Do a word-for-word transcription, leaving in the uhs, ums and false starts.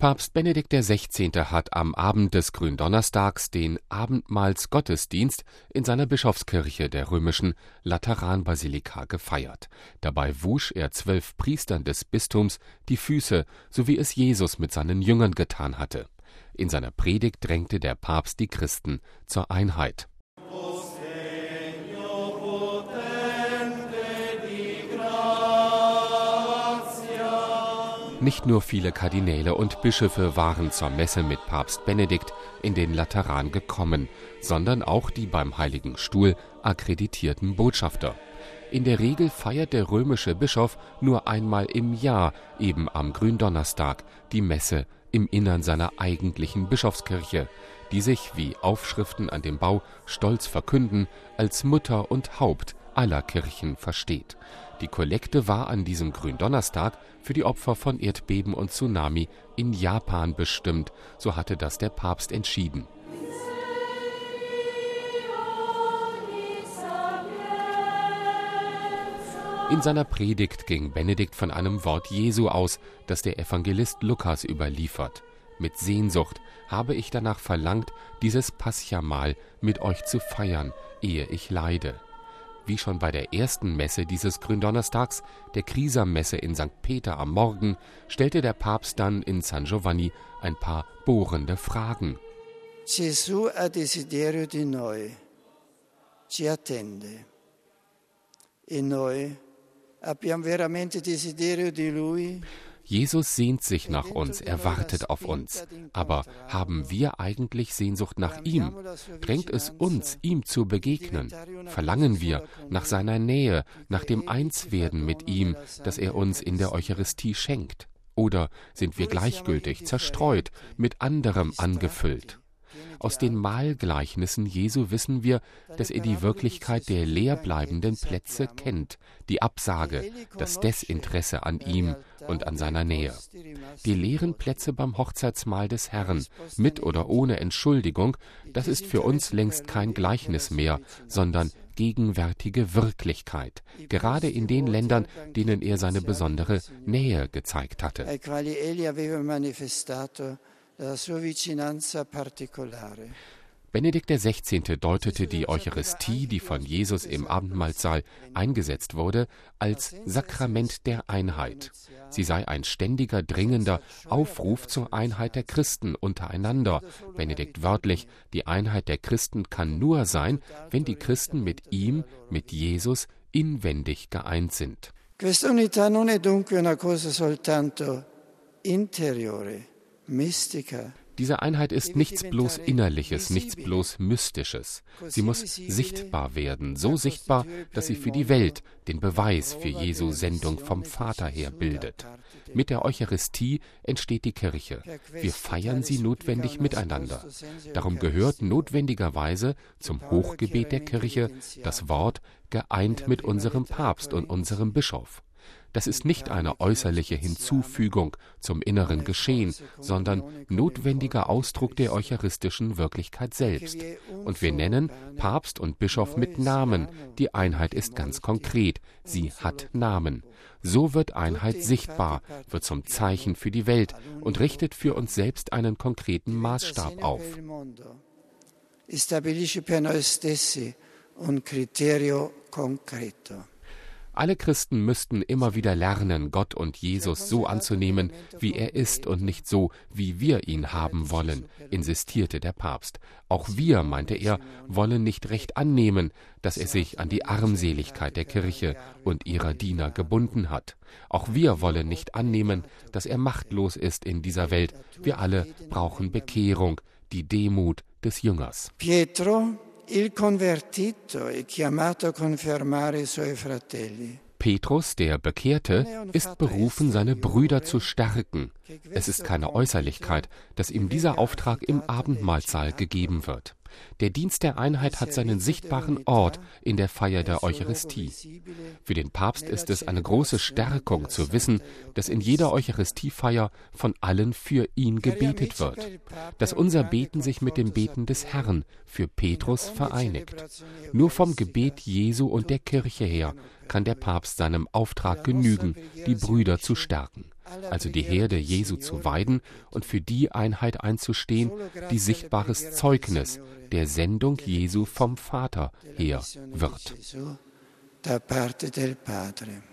Papst Benedikt der Sechzehnte hat am Abend des Gründonnerstags den Abendmahlsgottesdienst in seiner Bischofskirche der römischen Lateranbasilika gefeiert. Dabei wusch er zwölf Priestern des Bistums die Füße, so wie es Jesus mit seinen Jüngern getan hatte. In seiner Predigt drängte der Papst die Christen zur Einheit. Nicht nur viele Kardinäle und Bischöfe waren zur Messe mit Papst Benedikt in den Lateran gekommen, sondern auch die beim Heiligen Stuhl akkreditierten Botschafter. In der Regel feiert der römische Bischof nur einmal im Jahr, eben am Gründonnerstag, die Messe im Innern seiner eigentlichen Bischofskirche, die sich, wie Aufschriften an dem Bau stolz verkünden, als Mutter und Haupt aller Kirchen versteht. Die Kollekte war an diesem Gründonnerstag für die Opfer von Erdbeben und Tsunami in Japan bestimmt, so hatte das der Papst entschieden. In seiner Predigt ging Benedikt von einem Wort Jesu aus, das der Evangelist Lukas überliefert. Mit Sehnsucht habe ich danach verlangt, dieses Pascha-Mahl mit euch zu feiern, ehe ich leide. Wie schon bei der ersten Messe dieses Gründonnerstags, der Krisammesse in Sankt Peter am Morgen, stellte der Papst dann in San Giovanni ein paar bohrende Fragen. Gesù ha desiderio di noi, ci attende. E noi abbiamo veramente desiderio di lui? Jesus sehnt sich nach uns, er wartet auf uns. Aber haben wir eigentlich Sehnsucht nach ihm? Drängt es uns, ihm zu begegnen? Verlangen wir nach seiner Nähe, nach dem Einswerden mit ihm, das er uns in der Eucharistie schenkt? Oder sind wir gleichgültig, zerstreut, mit anderem angefüllt? Aus den Mahlgleichnissen Jesu wissen wir, dass er die Wirklichkeit der leer bleibenden Plätze kennt, die Absage, das Desinteresse an ihm und an seiner Nähe. Die leeren Plätze beim Hochzeitsmahl des Herrn, mit oder ohne Entschuldigung, das ist für uns längst kein Gleichnis mehr, sondern gegenwärtige Wirklichkeit, gerade in den Ländern, denen er seine besondere Nähe gezeigt hatte. Benedikt der Sechzehnte deutete die Eucharistie, die von Jesus im Abendmahlsaal eingesetzt wurde, als Sakrament der Einheit. Sie sei ein ständiger, dringender Aufruf zur Einheit der Christen untereinander. Benedikt wörtlich: Die Einheit der Christen kann nur sein, wenn die Christen mit ihm, mit Jesus, inwendig geeint sind. Questa unità non è dunque una cosa soltanto interiore, mystica. Diese Einheit ist nichts bloß Innerliches, nichts bloß Mystisches. Sie muss sichtbar werden, so sichtbar, dass sie für die Welt den Beweis für Jesu Sendung vom Vater her bildet. Mit der Eucharistie entsteht die Kirche. Wir feiern sie notwendig miteinander. Darum gehört notwendigerweise zum Hochgebet der Kirche das Wort geeint mit unserem Papst und unserem Bischof. Das ist nicht eine äußerliche Hinzufügung zum inneren Geschehen, sondern notwendiger Ausdruck der eucharistischen Wirklichkeit selbst. Und wir nennen Papst und Bischof mit Namen. Die Einheit ist ganz konkret. Sie hat Namen. So wird Einheit sichtbar, wird zum Zeichen für die Welt und richtet für uns selbst einen konkreten Maßstab auf. Stabilisce per noi stessi un criterio concreto. Alle Christen müssten immer wieder lernen, Gott und Jesus so anzunehmen, wie er ist und nicht so, wie wir ihn haben wollen, insistierte der Papst. Auch wir, meinte er, wollen nicht recht annehmen, dass er sich an die Armseligkeit der Kirche und ihrer Diener gebunden hat. Auch wir wollen nicht annehmen, dass er machtlos ist in dieser Welt. Wir alle brauchen Bekehrung, die Demut des Jüngers. Pietro Il convertito è chiamato a confermare i suoi fratelli. Petrus, der Bekehrte, ist berufen, seine Brüder zu stärken. Es ist keine Äußerlichkeit, dass ihm dieser Auftrag im Abendmahlsaal gegeben wird. Der Dienst der Einheit hat seinen sichtbaren Ort in der Feier der Eucharistie. Für den Papst ist es eine große Stärkung zu wissen, dass in jeder Eucharistiefeier von allen für ihn gebetet wird, dass unser Beten sich mit dem Beten des Herrn für Petrus vereinigt. Nur vom Gebet Jesu und der Kirche her kann der Papst seinem Auftrag genügen, die Brüder zu stärken. also die Herde Jesu zu weiden und für die Einheit einzustehen, die sichtbares Zeugnis der Sendung Jesu vom Vater her wird. Da parte del Padre.